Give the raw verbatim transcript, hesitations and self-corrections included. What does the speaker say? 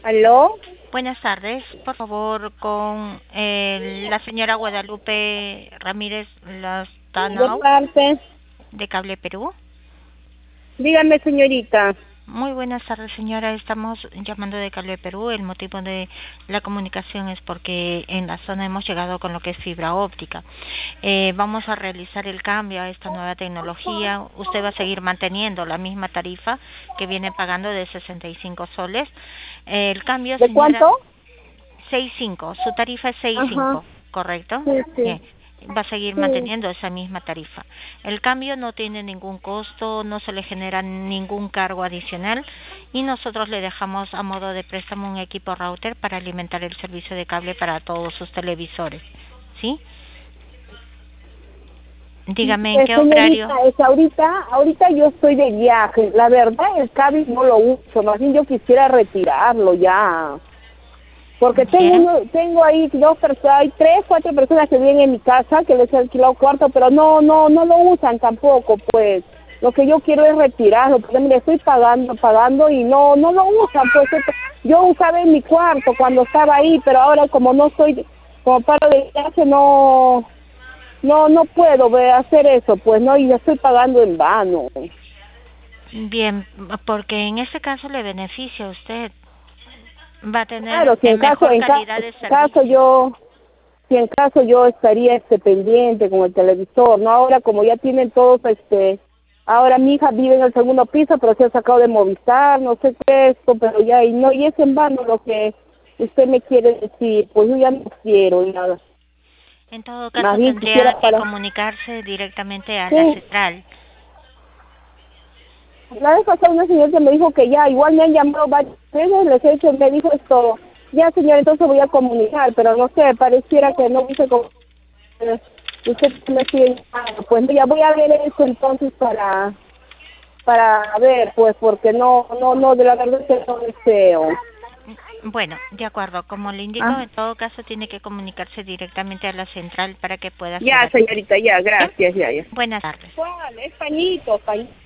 ¿Aló? Buenas tardes, por favor, con eh, la señora Guadalupe Ramírez ¿De Lastanao parte? de Cable Perú. Dígame, señorita. Muy buenas tardes, señora. Estamos llamando de Cable Perú. El motivo de la comunicación es porque en la zona hemos llegado con lo que es fibra óptica. Eh, vamos a realizar el cambio a esta nueva tecnología. Usted va a seguir manteniendo la misma tarifa que viene pagando de sesenta y cinco soles. Eh, el cambio, ¿De señora, cuánto? seis cinco. Su tarifa es seis Ajá. cinco, ¿correcto? Sí, sí. Bien. Va a seguir Sí. manteniendo esa misma tarifa. El cambio no tiene ningún costo, no se le genera ningún cargo adicional y nosotros le dejamos a modo de préstamo un equipo router para alimentar el servicio de cable para todos sus televisores. ¿Sí? Dígame en Eh, qué señorita, horario. es que ahorita, ahorita yo estoy de viaje. La verdad, el cable no lo uso. Más bien yo quisiera retirarlo ya. Porque tengo Bien. uno, tengo ahí dos personas, hay tres, cuatro personas que viven en mi casa que les he alquilado cuarto, pero no, no, no lo usan tampoco, pues. Lo que yo quiero es retirarlo, porque mire, estoy pagando, pagando y no, no lo usan, pues. Yo usaba en mi cuarto cuando estaba ahí, pero ahora como no estoy, como paro de viaje, no, no, no puedo ve, hacer eso, pues, no, y ya estoy pagando en vano. Bien, porque en este caso le beneficia a usted. Va a Claro, tener si eh, en caso, mejor en ca- calidad de caso servicio. yo si en caso yo estaría este pendiente con el televisor, no ahora como ya tienen todos este, ahora mi hija vive en el segundo piso, pero se ha sacado de Movistar, no sé qué es esto, pero ya y no y es en vano lo que usted me quiere decir, pues yo ya no quiero y nada, En todo más caso bien quisiera tendría que para comunicarse directamente a la sí, central. la vez pasada una señora que me dijo que ya igual me han llamado varias veces, les he hecho, me dijo esto, ya señora entonces voy a comunicar, pero no sé, pareciera que no dice como eh, usted me sigue llamando. Pues ya voy a ver eso entonces para para ver, pues, porque no, no, no, de la verdad es que no deseo. Bueno, de acuerdo. Como le indico, Ah, en todo caso tiene que comunicarse directamente a la central para que pueda ser ya, atendido. señorita, ya, Bien. gracias, ya, ya. Buenas tardes. ¿Cuál? Es pañito, pañito.